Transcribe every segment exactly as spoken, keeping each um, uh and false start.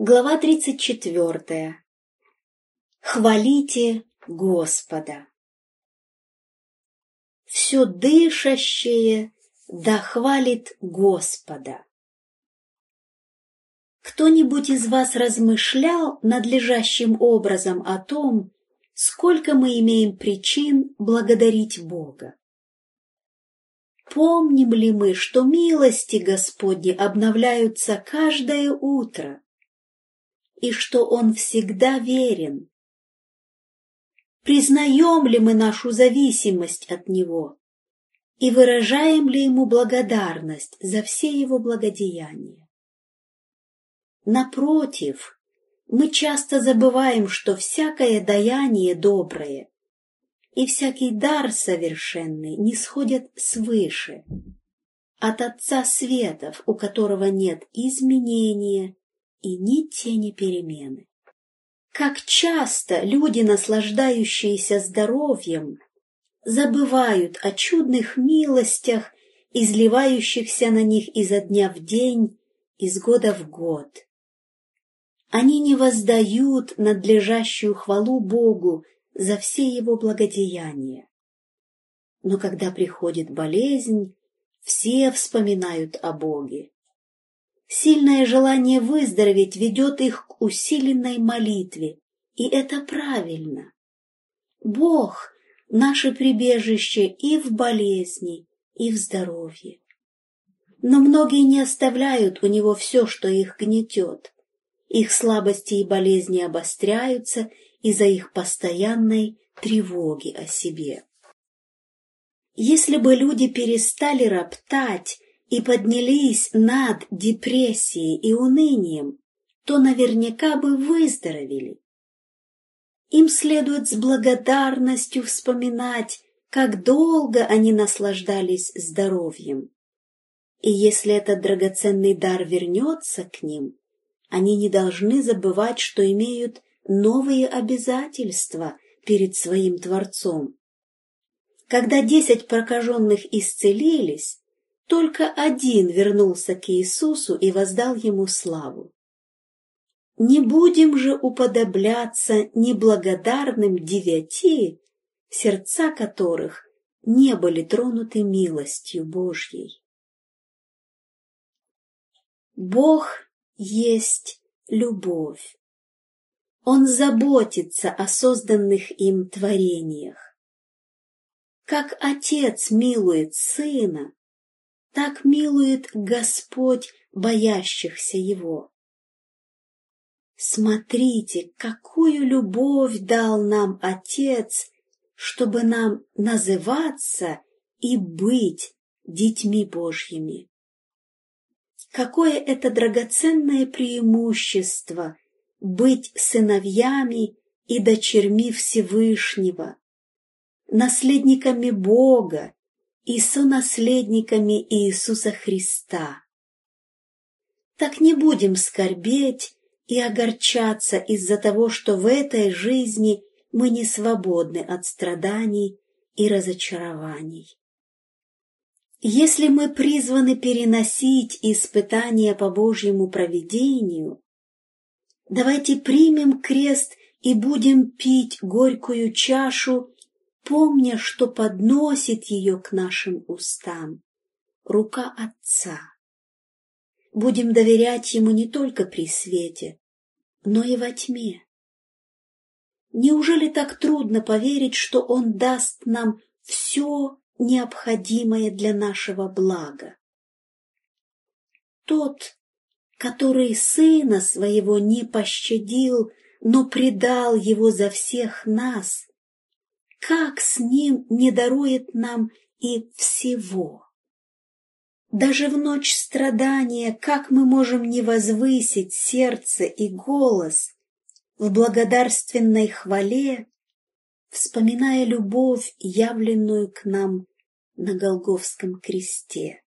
Глава тридцать четвёртая. Хвалите Господа. Все дышащее да хвалит Господа. Кто-нибудь из вас размышлял надлежащим образом о том, сколько мы имеем причин благодарить Бога? Помним ли мы, что милости Господни обновляются каждое утро, и что Он всегда верен? Признаем ли мы нашу зависимость от Него и выражаем ли Ему благодарность за все Его благодеяния? Напротив, мы часто забываем, что всякое даяние доброе и всякий дар совершенный нисходят свыше, от Отца Светов, у которого нет изменения и ни тени перемены. Как часто люди, наслаждающиеся здоровьем, забывают о чудных милостях, изливающихся на них изо дня в день, из года в год. Они не воздают надлежащую хвалу Богу за все Его благодеяния. Но когда приходит болезнь, все вспоминают о Боге. Сильное желание выздороветь ведет их к усиленной молитве, и это правильно. Бог — наше прибежище и в болезни, и в здоровье. Но многие не оставляют у Него все, что их гнетет. Их слабости и болезни обостряются из-за их постоянной тревоги о себе. Если бы люди перестали роптать и поднялись над депрессией и унынием, то наверняка бы выздоровели. Им следует с благодарностью вспоминать, как долго они наслаждались здоровьем. И если этот драгоценный дар вернется к ним, они не должны забывать, что имеют новые обязательства перед своим Творцом. Когда десять прокаженных исцелились, только один вернулся к Иисусу и воздал Ему славу. Не будем же уподобляться неблагодарным девяти, сердца которых не были тронуты милостью Божьей. Бог есть любовь. Он заботится о созданных им творениях. Как Отец милует Сына, так милует Господь боящихся Его. Смотрите, какую любовь дал нам Отец, чтобы нам называться и быть детьми Божьими. Какое это драгоценное преимущество быть сыновьями и дочерьми Всевышнего, наследниками Бога и сонаследниками Иисуса Христа. Так не будем скорбеть и огорчаться из-за того, что в этой жизни мы не свободны от страданий и разочарований. Если мы призваны переносить испытания по Божьему провидению, давайте примем крест и будем пить горькую чашу, помня, что подносит ее к нашим устам рука Отца. Будем доверять Ему не только при свете, но и во тьме. Неужели так трудно поверить, что Он даст нам все необходимое для нашего блага? Тот, который Сына Своего не пощадил, но предал Его за всех нас, как с Ним не дарует нам и всего? Даже в ночь страдания, как мы можем не возвысить сердце и голос в благодарственной хвале, вспоминая любовь, явленную к нам на Голгофском кресте?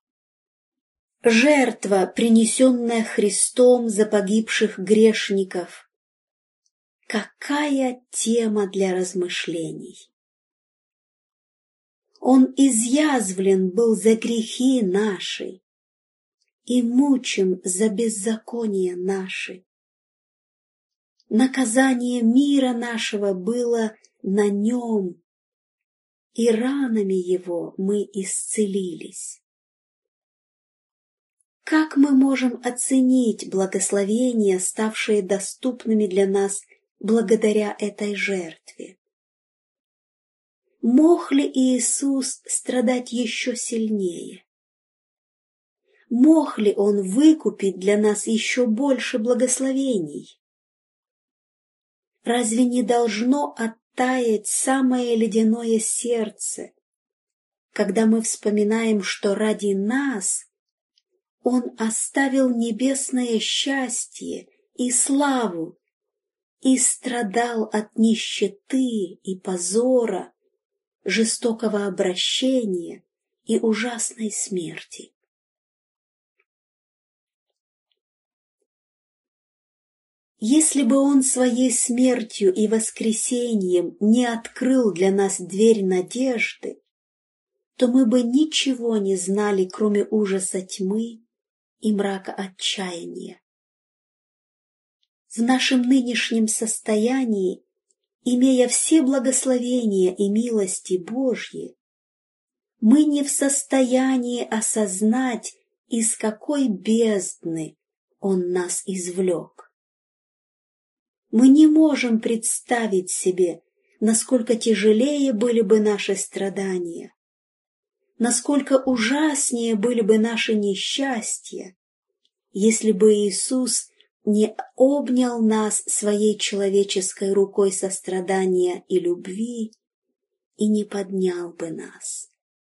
Жертва, принесенная Христом за погибших грешников, какая тема для размышлений! Он изъязвлен был за грехи наши и мучим за беззакония наши. наказание мира нашего было на нем, и ранами его мы исцелились. Как мы можем оценить благословения, ставшие доступными для нас благодаря этой жертве? Мог ли Иисус страдать еще сильнее? Мог ли Он выкупить для нас еще больше благословений? Разве не должно оттаять самое ледяное сердце, когда мы вспоминаем, что ради нас Он оставил небесное счастье и славу и страдал от нищеты и позора, жестокого обращения и ужасной смерти? Если бы Он своей смертью и воскресением не открыл для нас дверь надежды, то мы бы ничего не знали, кроме ужаса тьмы и мрака отчаяния. В нашем нынешнем состоянии, имея все благословения и милости Божьи, мы не в состоянии осознать, из какой бездны Он нас извлек. Мы не можем представить себе, насколько тяжелее были бы наши страдания, насколько ужаснее были бы наши несчастья, если бы Иисус не обнял нас своей человеческой рукой сострадания и любви и не поднял бы нас.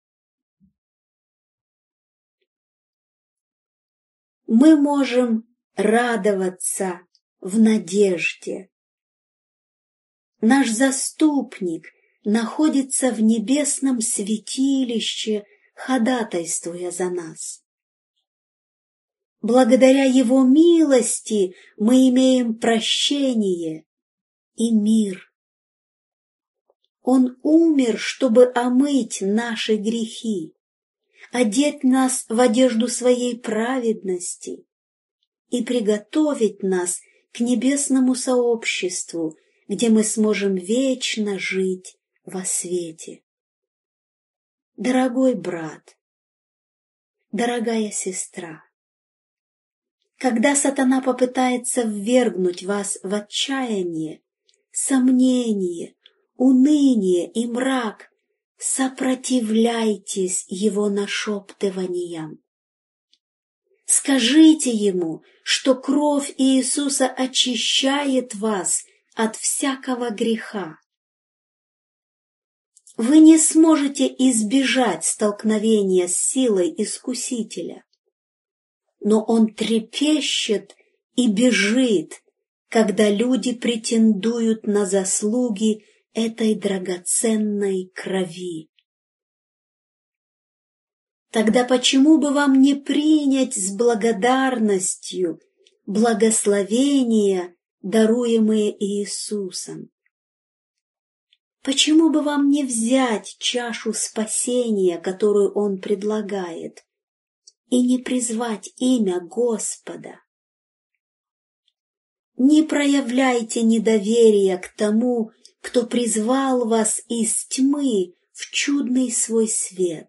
Мы можем радоваться в надежде. Наш заступник находится в небесном святилище, ходатайствуя за нас. Благодаря Его милости мы имеем прощение и мир. Он умер, чтобы омыть наши грехи, одеть нас в одежду Своей праведности и приготовить нас к небесному сообществу, где мы сможем вечно жить во свете. Дорогой брат, дорогая сестра, когда сатана попытается ввергнуть вас в отчаяние, сомнение, уныние и мрак, сопротивляйтесь его нашептываниям. Скажите ему, что кровь Иисуса очищает вас от всякого греха. Вы не сможете избежать столкновения с силой искусителя, но он трепещет и бежит, когда люди претендуют на заслуги этой драгоценной крови. Тогда почему бы вам не принять с благодарностью благословения, даруемые Иисусом? Почему бы вам не взять чашу спасения, которую Он предлагает, и не призвать имя Господа? Не проявляйте недоверия к тому, кто призвал вас из тьмы в чудный свой свет.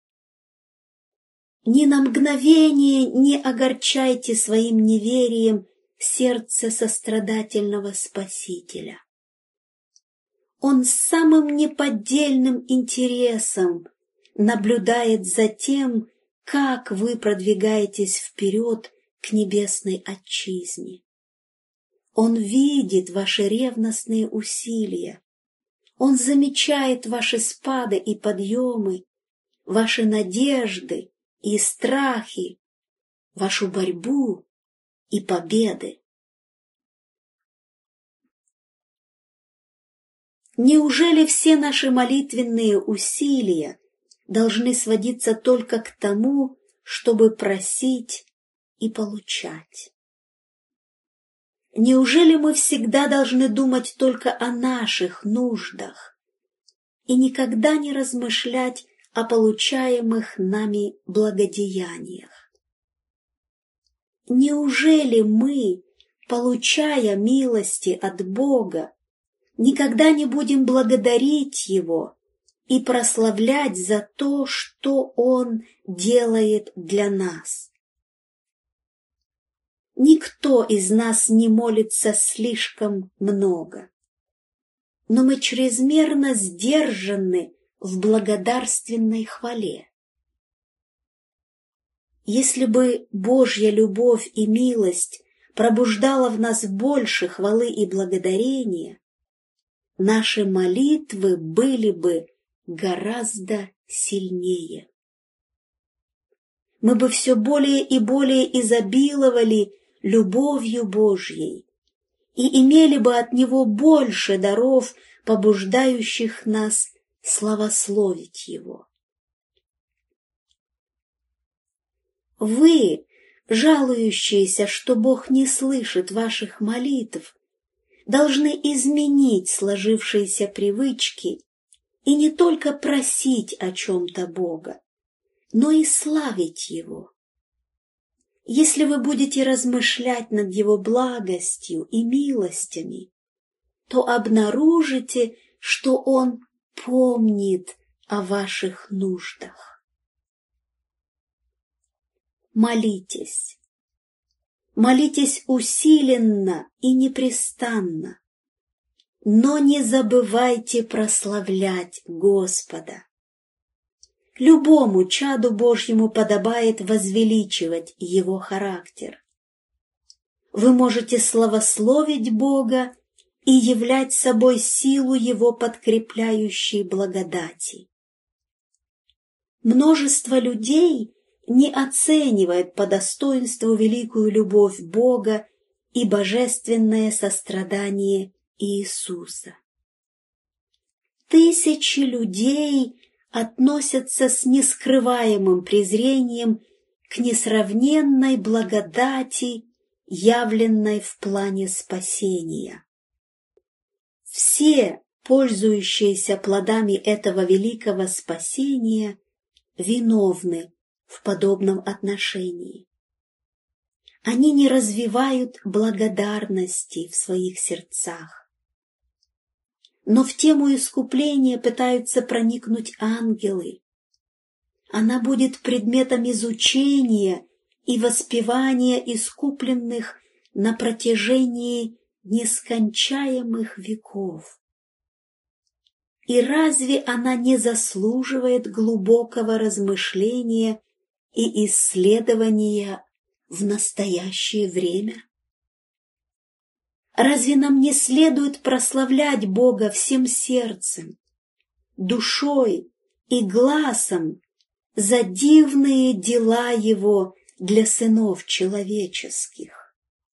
Ни на мгновение не огорчайте своим неверием сердце сострадательного Спасителя. Он с самым неподдельным интересом наблюдает за тем, как вы продвигаетесь вперед к небесной отчизне. Он видит ваши ревностные усилия. Он замечает ваши спады и подъемы, ваши надежды и страхи, вашу борьбу и победы. Неужели все наши молитвенные усилия должны сводиться только к тому, чтобы просить и получать? Неужели мы всегда должны думать только о наших нуждах и никогда не размышлять о получаемых нами благодеяниях? Неужели мы получая милости от Бога, никогда не будем благодарить Его и прославлять за то, что Он делает для нас. Никто из нас не молится слишком много, но мы чрезмерно сдержаны в благодарственной хвале. Если бы Божья любовь и милость пробуждала в нас больше хвалы и благодарения, наши молитвы были бы гораздо сильнее. Мы бы все более и более изобиловали любовью Божьей и имели бы от Него больше даров, побуждающих нас славословить Его. Вы, жалующиеся, что Бог не слышит ваших молитв, должны изменить сложившиеся привычки и не только просить о чем-то Бога, но и славить Его. Если вы будете размышлять над Его благостью и милостями, то обнаружите, что Он помнит о ваших нуждах. Молитесь. Молитесь усиленно и непрестанно, но не забывайте прославлять Господа. Любому чаду Божьему подобает возвеличивать Его характер. Вы можете славословить Бога и являть собой силу Его подкрепляющей благодати. Множество людей не оценивает по достоинству великую любовь Бога и божественное сострадание Иисуса. Тысячи людей относятся с нескрываемым презрением к несравненной благодати, явленной в плане спасения. Все, пользующиеся плодами этого великого спасения, виновны в подобном отношении. Они не развивают благодарности в своих сердцах. Но в тему искупления пытаются проникнуть ангелы. Она будет предметом изучения и воспевания искупленных на протяжении нескончаемых веков. И разве она не заслуживает глубокого размышления и исследования в настоящее время? Разве нам не следует прославлять Бога всем сердцем, душой и глазом за дивные дела Его для сынов человеческих?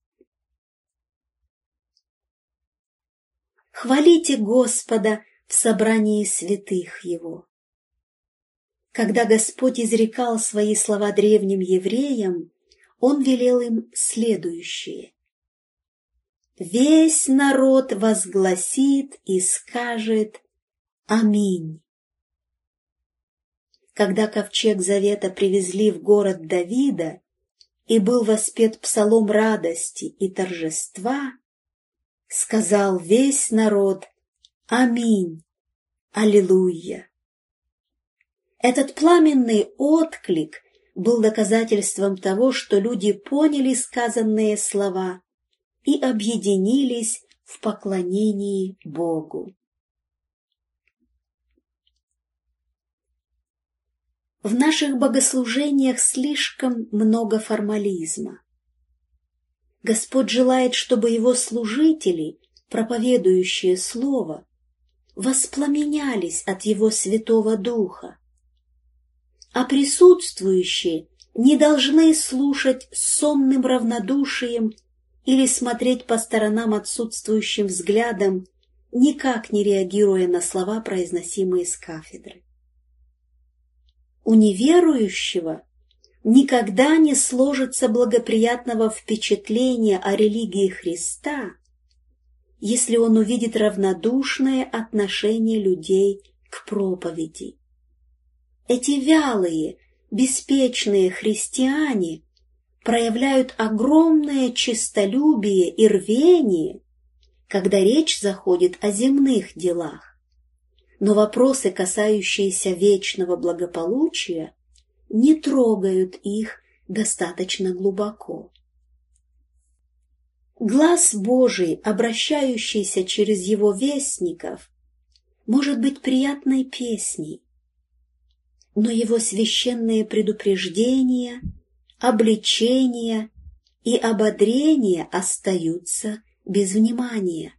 Хвалите Господа в собрании святых Его. Когда Господь изрекал свои слова древним евреям, Он велел им следующее: «Весь народ возгласит и скажет Аминь». Когда ковчег завета привезли в город Давида и был воспет псалом радости и торжества, сказал весь народ Аминь, Аллилуйя. Этот пламенный отклик был доказательством того, что люди поняли сказанные слова и объединились в поклонении Богу. В наших богослужениях слишком много формализма. Господь желает, чтобы Его служители, проповедующие Слово, воспламенялись от Его Святого Духа, а присутствующие не должны слушать с сонным равнодушием или смотреть по сторонам отсутствующим взглядом, никак не реагируя на слова, произносимые с кафедры. У неверующего никогда не сложится благоприятного впечатления о религии Христа, если он увидит равнодушное отношение людей к проповеди. Эти вялые, беспечные христиане проявляют огромное честолюбие и рвение, когда речь заходит о земных делах, но вопросы, касающиеся вечного благополучия, не трогают их достаточно глубоко. Глас Божий, обращающийся через его вестников, может быть приятной песней, но его священные предупреждения, обличения и ободрения остаются без внимания.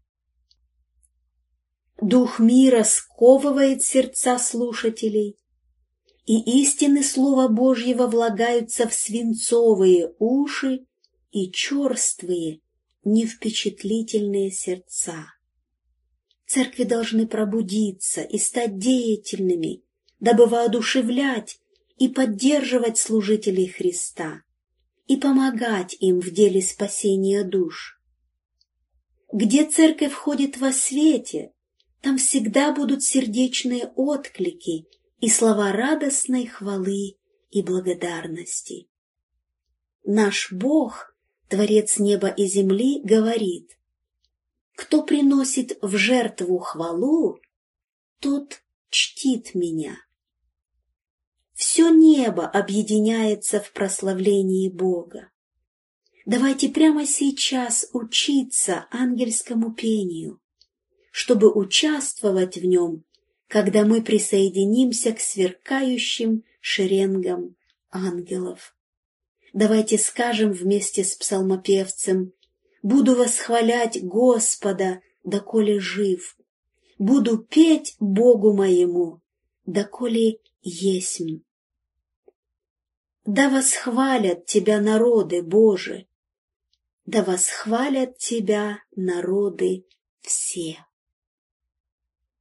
Дух мира сковывает сердца слушателей, и истины Слова Божьего влагаются в свинцовые уши и черствые, невпечатлительные сердца. Церкви должны пробудиться и стать деятельными, дабы воодушевлять и поддерживать служителей Христа и помогать им в деле спасения душ. Где церковь входит во свете, там всегда будут сердечные отклики и слова радостной хвалы и благодарности. Наш Бог, Творец неба и земли, говорит: «Кто приносит в жертву хвалу, тот чтит меня». Все небо объединяется в прославлении Бога. Давайте прямо сейчас учиться ангельскому пению, чтобы участвовать в нем, когда мы присоединимся к сверкающим шеренгам ангелов. Давайте скажем вместе с псалмопевцем: «Буду восхвалять Господа, доколе жив, буду петь Богу моему, доколе есмь». Да восхвалят Тебя народы, Боже, да восхвалят Тебя народы все.